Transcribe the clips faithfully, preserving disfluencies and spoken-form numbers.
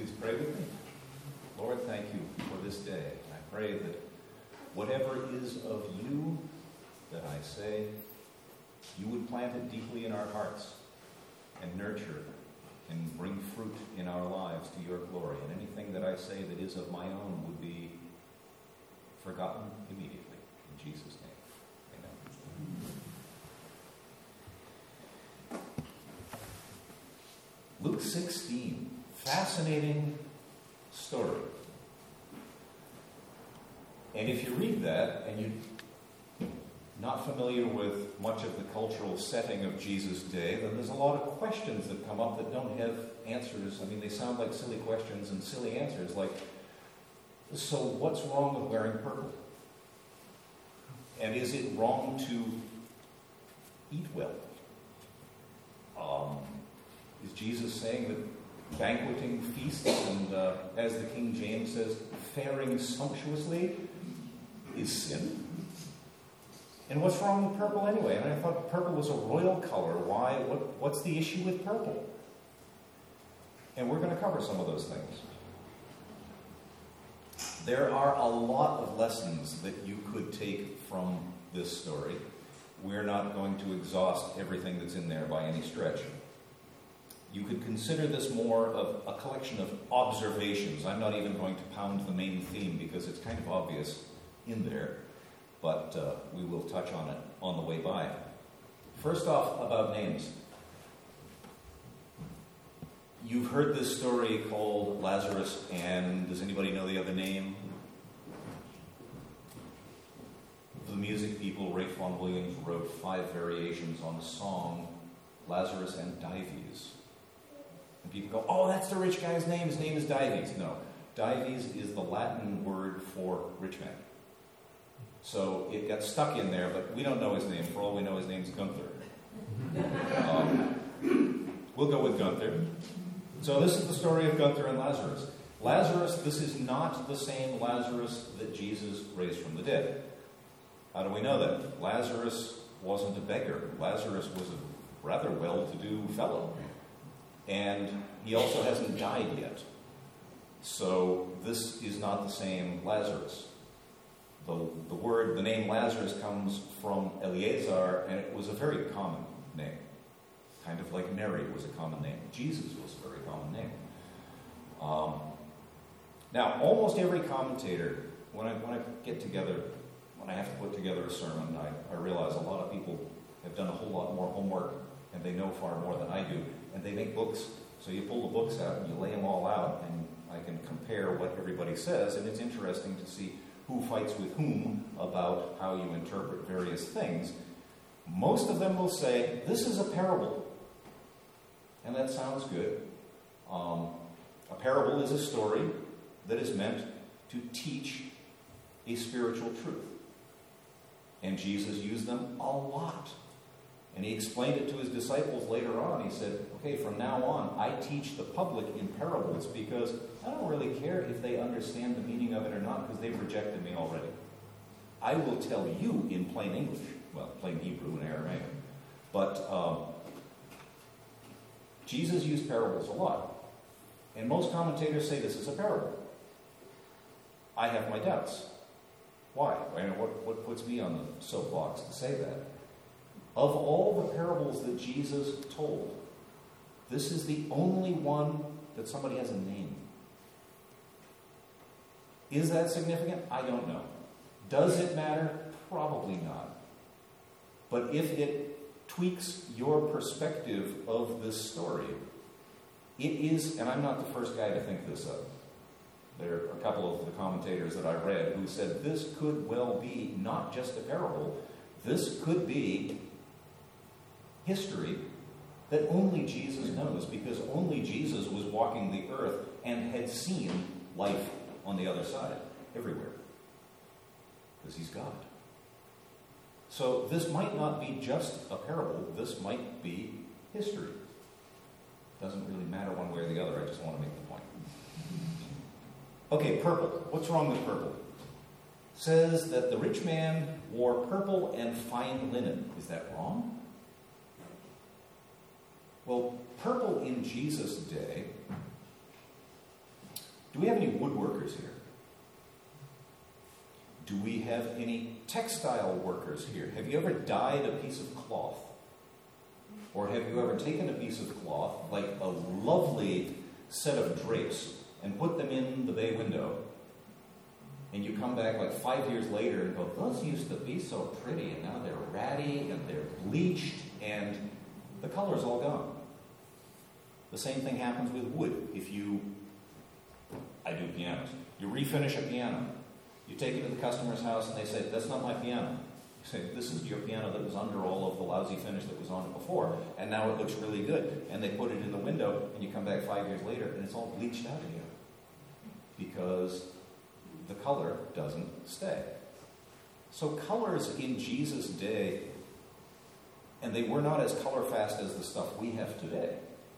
Please pray with me. Lord, thank you for this day. I pray that whatever is of you that I say, you would plant it deeply in our hearts and nurture and bring fruit in our lives to your glory. And anything that I say that is of my own would be forgotten immediately. In Jesus' name, amen. Luke sixteen, fascinating story. And if you read that and you're not familiar with much of the cultural setting of Jesus' day, then there's a lot of questions that come up that don't have answers. I mean, they sound like silly questions and silly answers, like, so what's wrong with wearing purple? And is it wrong to eat well? Um, is Jesus saying that banqueting feasts and, uh, as the King James says, faring sumptuously is sin? And what's wrong with purple anyway? And I thought purple was a royal color. Why? What, what's the issue with purple? And we're going to cover some of those things. There are a lot of lessons that you could take from this story. We're not going to exhaust everything that's in there by any stretch. You could consider this more of a collection of observations. I'm not even going to pound the main theme because it's kind of obvious in there, but uh, we will touch on it on the way by. First off, about names. You've heard this story called Lazarus, and does anybody know the other name? The music people, Ralph Vaughan Williams, wrote five variations on the song Lazarus and Dives. And people go, oh, that's the rich guy's name. His name is Dives. No, Dives is the Latin word for rich man. So it got stuck in there, but we don't know his name. For all we know, his name's Gunther. Um, we'll go with Gunther. So this is the story of Gunther and Lazarus. Lazarus, this is not the same Lazarus that Jesus raised from the dead. How do we know that? Lazarus wasn't a beggar. Lazarus was a rather well-to-do fellow. And he also hasn't died yet. So this is not the same Lazarus. The, the word, the name Lazarus comes from Eleazar, and it was a very common name. Kind of like Mary was a common name. Jesus was a very common name. Um, now, almost every commentator, when I, when I get together, when I have to put together a sermon, I, I realize a lot of people have done a whole lot more homework, and they know far more than I do, and they make books. So you pull the books out, and you lay them all out, and I can compare what everybody says, and it's interesting to see who fights with whom about how you interpret various things. Most of them will say, this is a parable. And that sounds good. Um, a parable is a story that is meant to teach a spiritual truth. And Jesus used them a lot. And he explained it to his disciples later on. He said, okay, from now on, I teach the public in parables because I don't really care if they understand the meaning of it or not because they've rejected me already. I will tell you in plain English, well, plain Hebrew and Aramaic. But um, Jesus used parables a lot. And most commentators say this is a parable. I have my doubts. Why? I mean, what, what puts me on the soapbox to say that? Of all the parables that Jesus told, this is the only one that somebody has a name. Is that significant? I don't know. Does it matter? Probably not. But if it tweaks your perspective of this story, it is, and I'm not the first guy to think this up. There are a couple of the commentators that I read who said this could well be not just a parable. This could be history that only Jesus knows, because only Jesus was walking the earth and had seen life on the other side, everywhere. Because he's God. So this might not be just a parable, this might be history. Doesn't really matter one way or the other, I just want to make the point. Okay, purple. What's wrong with purple? Says that the rich man wore purple and fine linen. Is that wrong? Well, purple in Jesus' day Do we have any woodworkers here? Do we have any textile workers here? Have you ever dyed a piece of cloth? Or have you ever taken a piece of cloth, like a lovely set of drapes, and put them in the bay window, and you come back like five years later and go, those used to be so pretty, and now they're ratty, and they're bleached, and the color's all gone. The same thing happens with wood. If you, I do pianos, you refinish a piano, you take it to the customer's house, and they say, that's not my piano. You say, this is your piano that was under all of the lousy finish that was on it before, and now it looks really good. And they put it in the window, and you come back five years later, and it's all bleached out again. Because the color doesn't stay. So colors in Jesus' day, and they were not as color fast as the stuff we have today.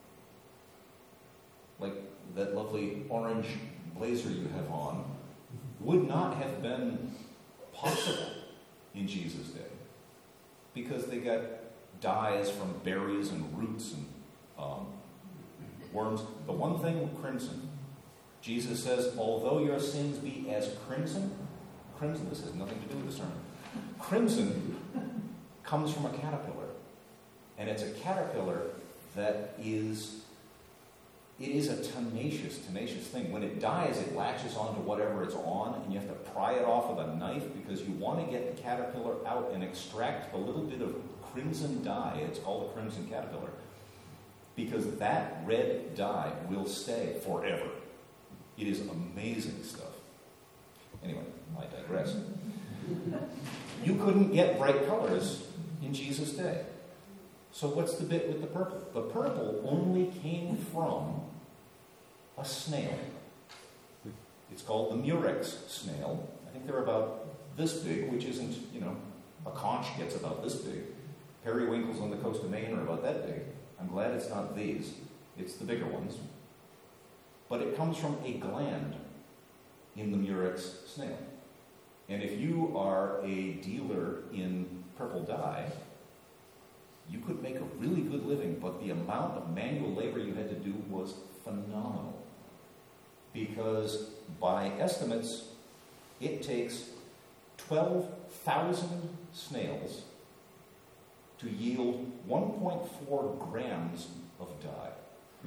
Like that lovely orange blazer you have on would not have been possible in Jesus' day, because they got dyes from berries and roots and um, worms. The one thing with crimson, Jesus says, although your sins be as crimson, crimson, this has nothing to do with the sermon, crimson comes from a caterpillar. And it's a caterpillar that is, it is a tenacious, tenacious thing. When it dies, it latches onto whatever it's on, and you have to pry it off with a knife because you want to get the caterpillar out and extract a little bit of crimson dye. It's called a crimson caterpillar. Because that red dye will stay forever. It is amazing stuff. Anyway, I digress. You couldn't get bright colors in Jesus' day. So what's the bit with the purple? The purple only came from a snail. It's called the murex snail. I think they're about this big, which isn't, you know, a conch gets about this big. Periwinkles on the coast of Maine are about that big. I'm glad it's not these. It's the bigger ones. But it comes from a gland in the murex snail. And if you are a dealer in purple dye, you could make a really good living, but the amount of manual labor you had to do was phenomenal. Because by estimates, it takes twelve thousand snails to yield one point four grams of dye.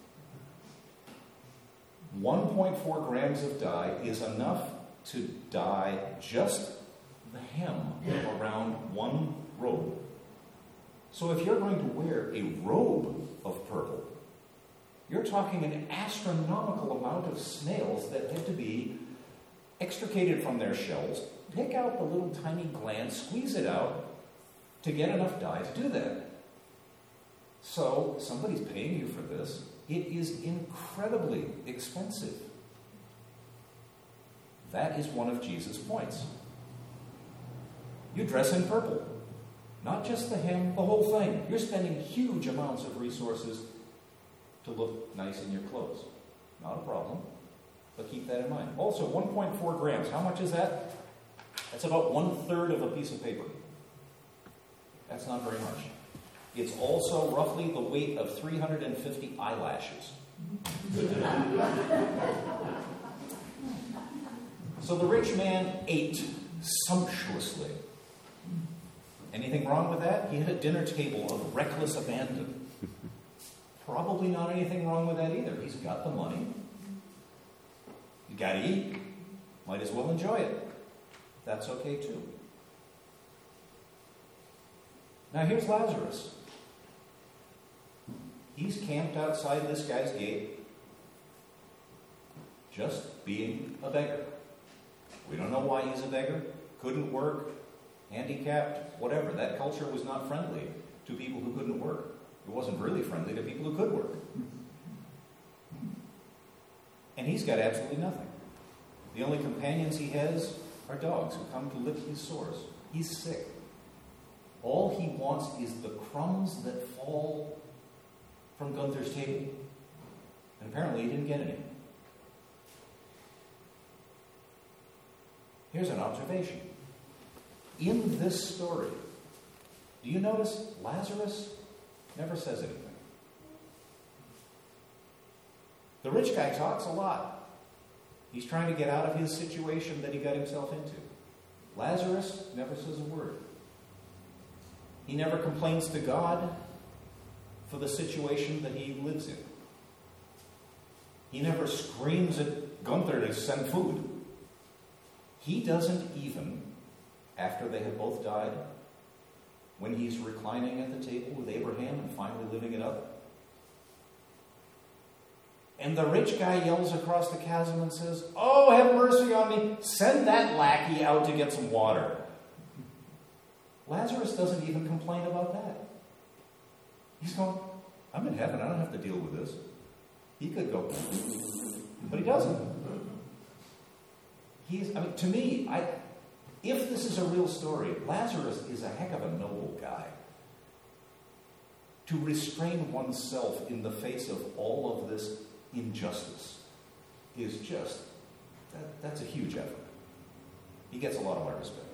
one point four grams of dye is enough to dye just the hem around one robe. So if you're going to wear a robe of purple, you're talking an astronomical amount of snails that had to be extricated from their shells, pick out the little tiny gland, squeeze it out to get enough dye to do that. So somebody's paying you for this. It is incredibly expensive. That is one of Jesus' points. You dress in purple. Not just the hem, the whole thing. You're spending huge amounts of resources to look nice in your clothes. Not a problem, but keep that in mind. Also, one point four grams. How much is that? That's about one-third of a piece of paper. That's not very much. It's also roughly the weight of three hundred fifty eyelashes. So the rich man ate sumptuously. Anything wrong with that? He had a dinner table of reckless abandon. Probably not anything wrong with that either. He's got the money. You got to eat. Might as well enjoy it. That's okay too. Now here's Lazarus. He's camped outside this guy's gate, just being a beggar. We don't know why he's a beggar. Couldn't work. Handicapped, whatever. That culture was not friendly to people who couldn't work. It wasn't really friendly to people who could work. And he's got absolutely nothing. The only companions he has are dogs who come to lick his sores. He's sick. All he wants is the crumbs that fall from Gunther's table. And apparently he didn't get any. Here's an observation. In this story, do you notice Lazarus never says anything? The rich guy talks a lot. He's trying to get out of his situation that he got himself into. Lazarus never says a word. He never complains to God for the situation that he lives in. He never screams at Gunther to send food. He doesn't even, after they have both died, when he's reclining at the table with Abraham and finally living it up, and the rich guy yells across the chasm and says, "Oh, have mercy on me. Send that lackey out to get some water." Lazarus doesn't even complain about that. He's going, "I'm in heaven. I don't have to deal with this." He could go, but he doesn't. He's, I mean, to me, I, if this is a real story, Lazarus is a heck of a noble guy. To restrain oneself in the face of all of this injustice is just, that, that's a huge effort. He gets a lot of our respect.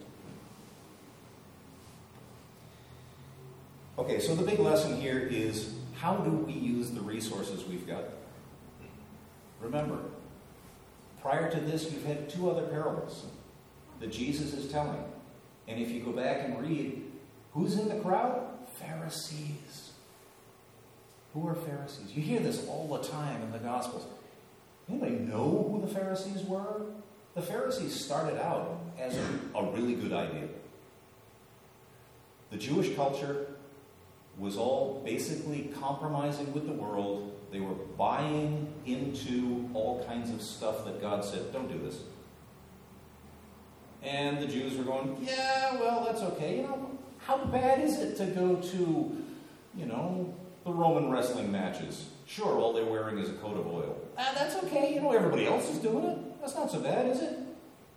Okay, so the big lesson here is, how do we use the resources we've got? Remember, prior to this, you've had two other parables that Jesus is telling. And if you go back and read, who's in the crowd? Pharisees. Who are Pharisees? You hear this all the time in the Gospels. Anybody know who the Pharisees were? The Pharisees started out as a, a really good idea. The Jewish culture was all basically compromising with the world. They were buying into all kinds of stuff that God said, don't do this. And the Jews were going, yeah, well, that's okay. You know, how bad is it to go to, you know, the Roman wrestling matches? Sure, all they're wearing is a coat of oil. Ah, that's okay. You know, everybody else is doing it. That's not so bad, is it?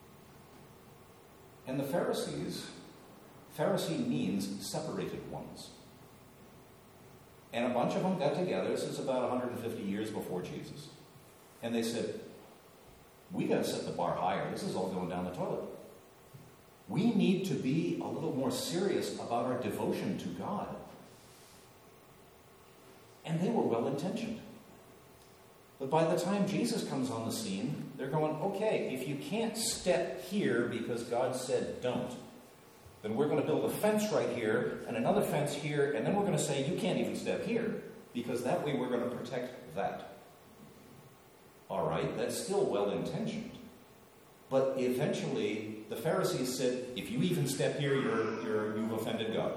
And the Pharisees, Pharisee means separated ones. And a bunch of them got together. This is about one hundred fifty years before Jesus. And they said, we got to set the bar higher. This is all going down the toilet. We need to be a little more serious about our devotion to God. And they were well-intentioned. But by the time Jesus comes on the scene, they're going, okay, if you can't step here because God said don't, then we're going to build a fence right here and another fence here, and then we're going to say you can't even step here because that way we're going to protect that. All right, that's still well-intentioned. But eventually, the Pharisees said, if you even step here, you're, you're, you've offended God.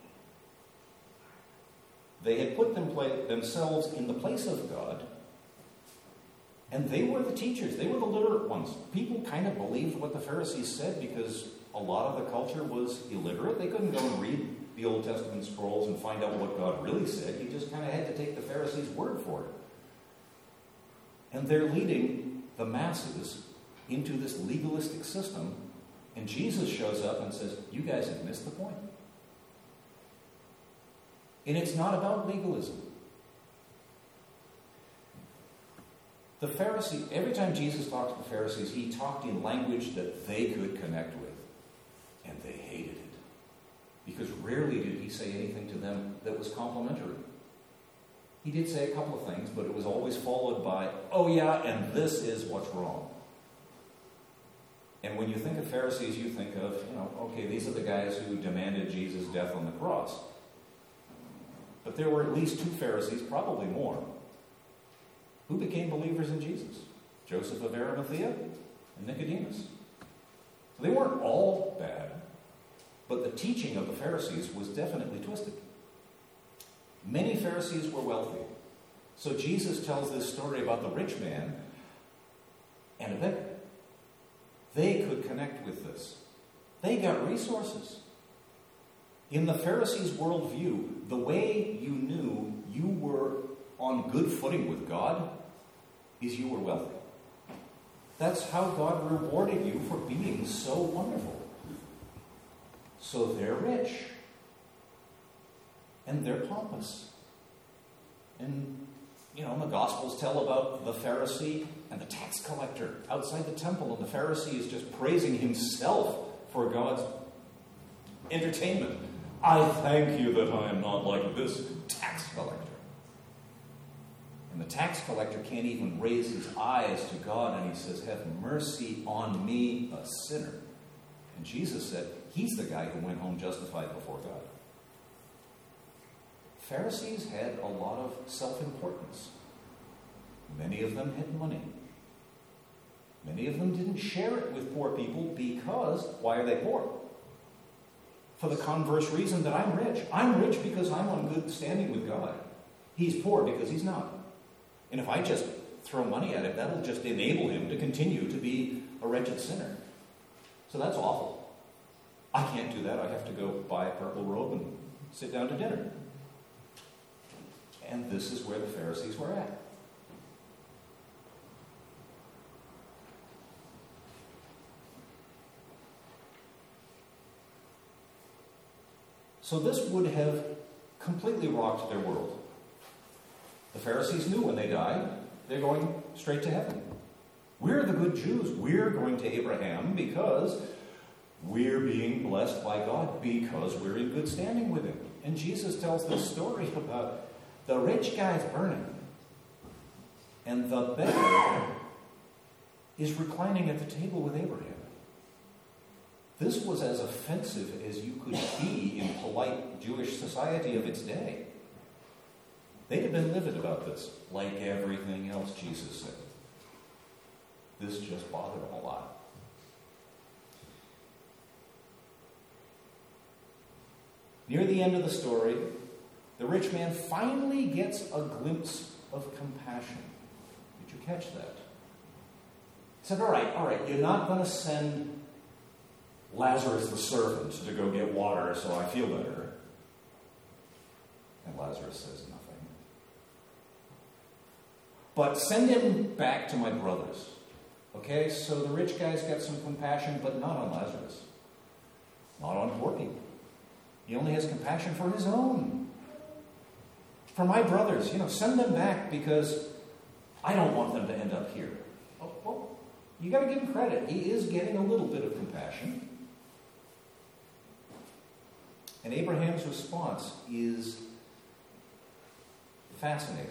They had put them pla- themselves in the place of God, and they were the teachers. They were the literate ones. People kind of believed what the Pharisees said because a lot of the culture was illiterate. They couldn't go and read the Old Testament scrolls and find out what God really said. You just kind of had to take the Pharisees' word for it. And they're leading the masses into this legalistic system, and Jesus shows up and says, you guys have missed the point. And it's not about legalism. The Pharisee, every time Jesus talked to the Pharisees, he talked in language that they could connect with. And they hated it. Because rarely did he say anything to them that was complimentary. He did say a couple of things, but it was always followed by, oh yeah, and this is what's wrong. And when you think of Pharisees, you think of, you know, okay, these are the guys who demanded Jesus' death on the cross. But there were at least two Pharisees, probably more, who became believers in Jesus. Joseph of Arimathea and Nicodemus. So they weren't all bad, but the teaching of the Pharisees was definitely twisted. Many Pharisees were wealthy. So Jesus tells this story about the rich man and a beggar. They could connect with this. They got resources. In the Pharisees' worldview, the way you knew you were on good footing with God is you were wealthy. That's how God rewarded you for being so wonderful. So they're rich. And they're pompous. And, you know, the Gospels tell about the Pharisee and the tax collector outside the temple. And the Pharisee is just praising himself for God's entertainment. I thank you that I am not like this tax collector. And the tax collector can't even raise his eyes to God, and he says, "Have mercy on me, a sinner." And Jesus said, he's the guy who went home justified before God. Pharisees had a lot of self-importance. Many of them had money. Many of them didn't share it with poor people because, why are they poor? For the converse reason that I'm rich. I'm rich because I'm on good standing with God. He's poor because he's not. And if I just throw money at him, that'll just enable him to continue to be a wretched sinner. So that's awful. I can't do that. I have to go buy a purple robe and sit down to dinner. And this is where the Pharisees were at. So this would have completely rocked their world. The Pharisees knew when they died, they're going straight to heaven. We're the good Jews. We're going to Abraham because we're being blessed by God because we're in good standing with him. And Jesus tells this story about the rich guy's burning, and the beggar is reclining at the table with Abraham. This was as offensive as you could be in polite Jewish society of its day. They'd have been livid about this, like everything else Jesus said. This just bothered them a lot. Near the end of the story, the rich man finally gets a glimpse of compassion. Did you catch that? He said, all right, all right, you're not going to send Lazarus the servant to go get water so I feel better. And Lazarus says nothing. But send him back to my brothers. Okay, so the rich guy's got some compassion, but not on Lazarus. Not on poor people. He only has compassion for his own. For my brothers, you know, send them back because I don't want them to end up here. Oh, well, you got to give him credit. He is getting a little bit of compassion. And Abraham's response is fascinating.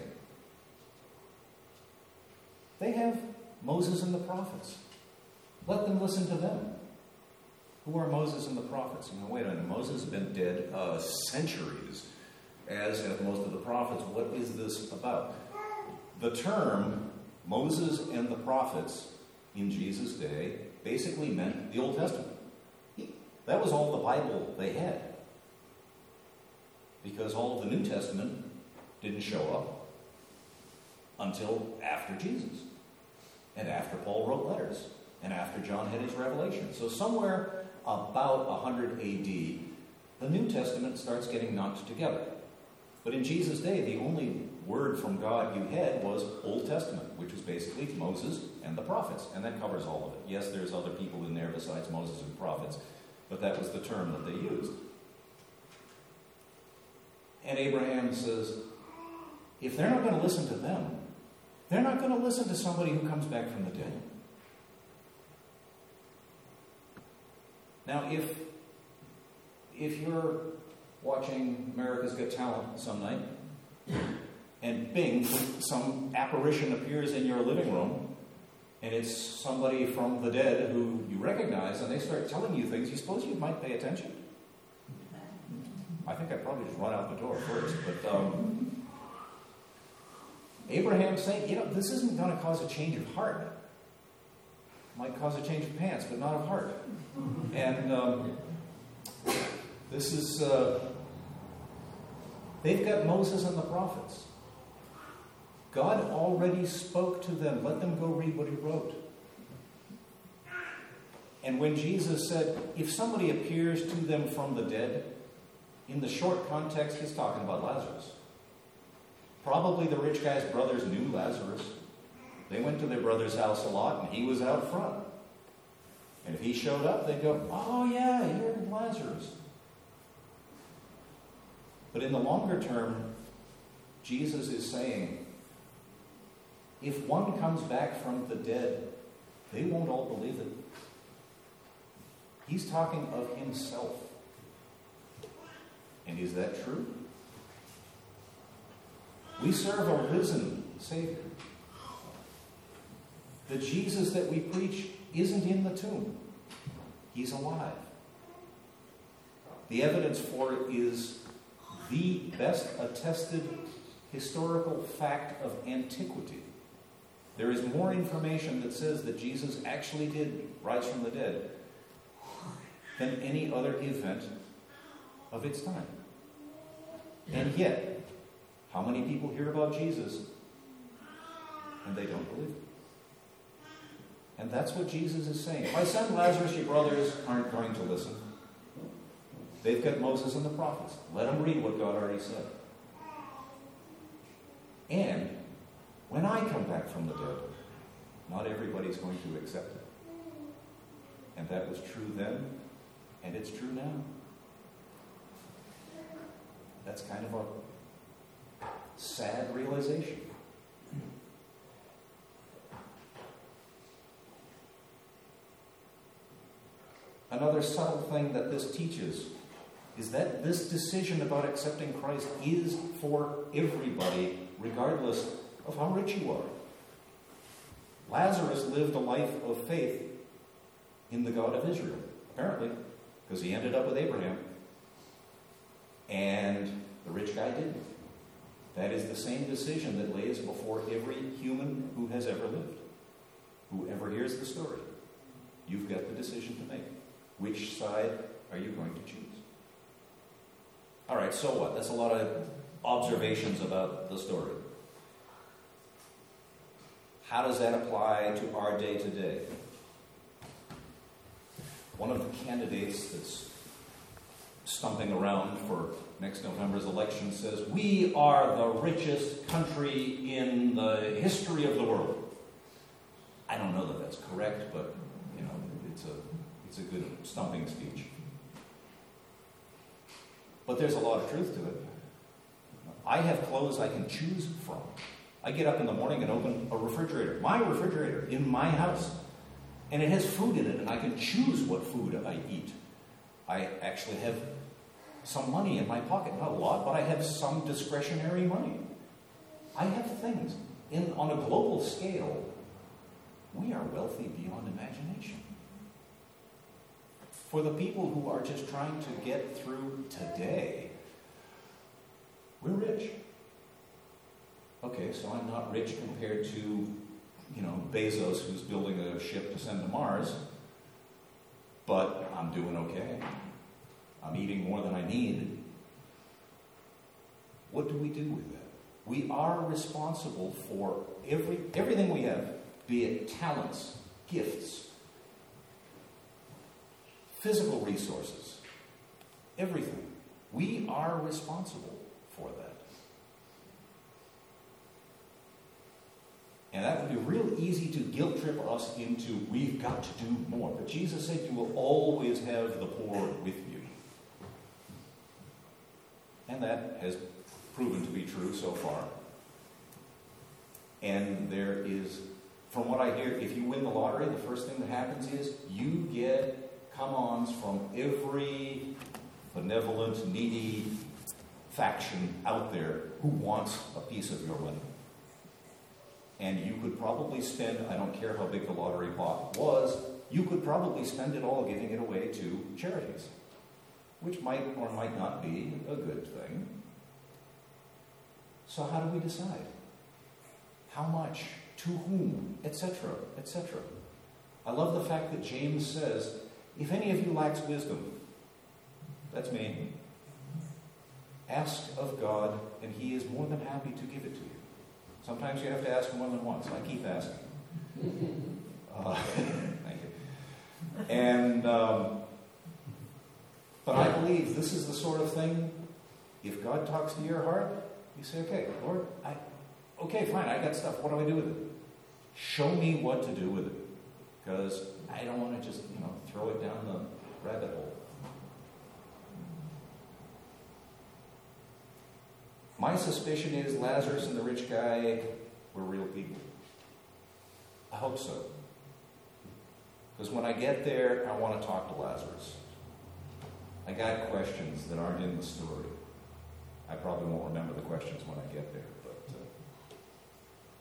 They have Moses and the prophets. Let them listen to them. Who are Moses and the prophets? You know, wait a minute. Moses has been dead uh, centuries, as have most of the prophets. What is this about? The term Moses and the prophets in Jesus' day basically meant the Old Testament. That was all the Bible they had. Because all of the New Testament didn't show up until after Jesus. And after Paul wrote letters. And after John had his revelation. So somewhere about one hundred A D, the New Testament starts getting knocked together. But in Jesus' day, the only word from God you had was Old Testament, which was basically Moses and the prophets. And that covers all of it. Yes, there's other people in there besides Moses and prophets, but that was the term that they used. And Abraham says, if they're not going to listen to them, they're not going to listen to somebody who comes back from the dead. Now, if if you're watching America's Got Talent some night, and bing, some apparition appears in your living room, and it's somebody from the dead who you recognize, and they start telling you things, you suppose you might pay attention? I think I'd probably just run out the door first, but um, Abraham's saying, you know, this isn't going to cause a change of heart. It might cause a change of pants, but not of heart. And um, this is, uh, they've got Moses and the prophets. God already spoke to them. Let them go read what he wrote. And when Jesus said, if somebody appears to them from the dead, in the short context, he's talking about Lazarus. Probably the rich guy's brothers knew Lazarus. They went to their brother's house a lot, and he was out front. And if he showed up, they'd go, oh yeah, you're Lazarus. But in the longer term, Jesus is saying, if one comes back from the dead, they won't all believe it. He's talking of himself. And is that true? We serve a risen Savior. The Jesus that we preach isn't in the tomb. He's alive. The evidence for it is the best attested historical fact of antiquity. There is more information that says that Jesus actually did rise from the dead than any other event of its time. And yet, how many people hear about Jesus and they don't believe it? And that's what Jesus is saying. If I send Lazarus, your brothers aren't going to listen. They've got Moses and the prophets. Let them read what God already said. And when I come back from the dead, not everybody's going to accept it. And that was true then, and it's true now. That's kind of a sad realization. Another subtle thing that this teaches is that this decision about accepting Christ is for everybody, regardless of how rich you are. Lazarus lived a life of faith in the God of Israel, apparently, because he ended up with Abraham. And the rich guy didn't. That is the same decision that lays before every human who has ever lived. Whoever hears the story, you've got the decision to make. Which side are you going to choose? All right, so what? That's a lot of observations about the story. How does that apply to our day to day? One of the candidates that's stumping around for next November's election says, we are the richest country in the history of the world. I don't know that that's correct, but you know, it's a it's a good stumping speech. But there's a lot of truth to it. I have clothes I can choose from. I get up in the morning and open a refrigerator, my refrigerator in my house, and it has food in it, and I can choose what food I eat. I actually have some money in my pocket, not a lot, but I have some discretionary money. I have things. In, on a global scale, we are wealthy beyond imagination. For the people who are just trying to get through today, we're rich. Okay, so I'm not rich compared to, you know, Bezos, who's building a ship to send to Mars, but I'm doing okay. I'm eating more than I need. What do we do with that? We are responsible for every everything we have, be it talents, gifts, physical resources, everything. We are responsible for that. And that would be real easy to guilt trip us into, we've got to do more. But Jesus said you will always have the poor with you. And that has proven to be true so far. And there is, from what I hear, if you win the lottery, the first thing that happens is you get come-ons from every benevolent, needy faction out there who wants a piece of your money. And you could probably spend, I don't care how big the lottery pot was, you could probably spend it all giving it away to charities, which might or might not be a good thing. So how do we decide? How much? To whom? Etc., et cetera. I love the fact that James says, if any of you lacks wisdom, that's me, ask of God, and he is more than happy to give it to you. Sometimes you have to ask more than once. I keep asking. Uh, thank you. And, um, but I believe this is the sort of thing, if God talks to your heart, you say, okay, Lord, I, okay, fine, I got stuff. What do I do with it? Show me what to do with it. Because I don't want to just, you know, throw it down the rabbit hole. My suspicion is Lazarus and the rich guy were real people. I hope so. Because when I get there, I want to talk to Lazarus. I got questions that aren't in the story. I probably won't remember the questions when I get there, but uh,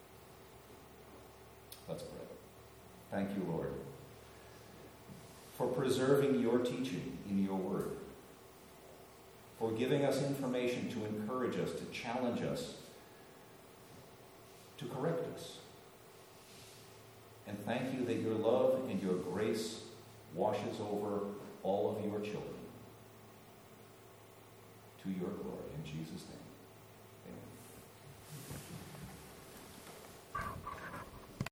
Let's pray. Thank you, Lord, for preserving your teaching in your word, for giving us information to encourage us, to challenge us, to correct us. And thank you that your love and your grace washes over all of your children. To your glory, in Jesus' name.